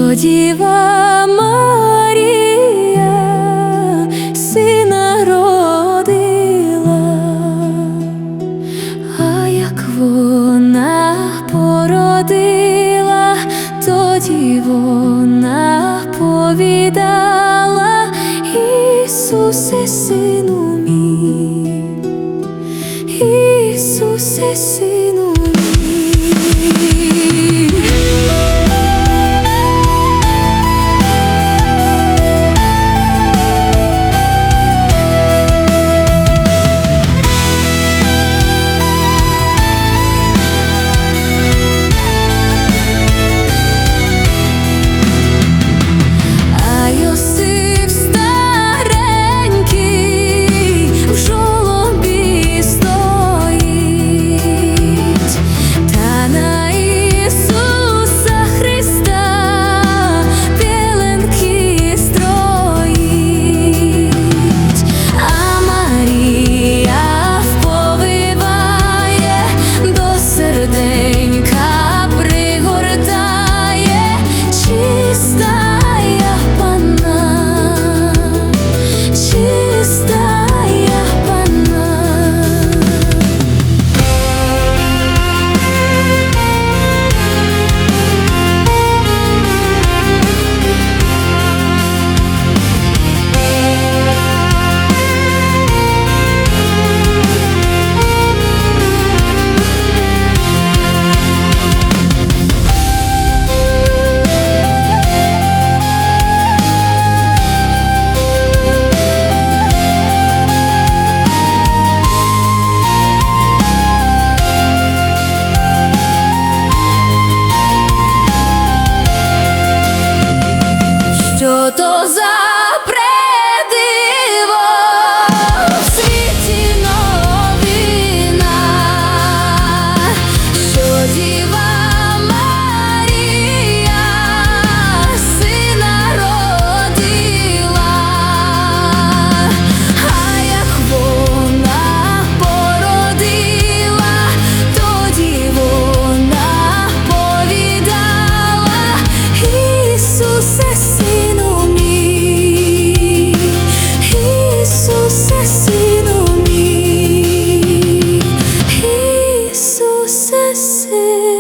що Діва Марія сина родила, а як вона породила, тоді вона повідала: Ісусе, сину мій, Ісусе, сину мій. Що то за предиво в світі новина, що Діва Марія сина родила, а як вона породила, тоді вона повідала: Ісусе, сину мій, Ісусе, сину мій, Ісусе, сину.